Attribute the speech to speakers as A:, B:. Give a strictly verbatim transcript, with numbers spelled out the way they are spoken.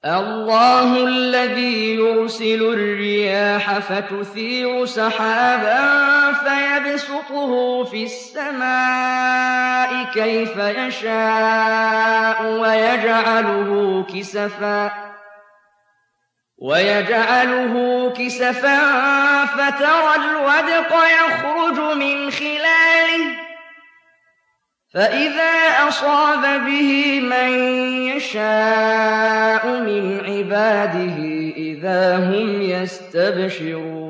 A: اللَّهُ الَّذِي يُرْسِلُ الرِّيَاحَ فَتُثِيرُ سَحَابًا فَيَبْسُطُهُ فِي السَّمَاءِ كَيْفَ يَشَاءُ وَيَجْعَلُهُ كِسَفًا فَتَرَى الْوَدْقَ يَخْرُجُ مِنْ خِلَالِهِ فَإِذَا أَصَابَ بِهِ مَن يَشَاءُ مِنْ عِبَادِهِ إِذَا هُمْ يَسْتَبْشِرُونَ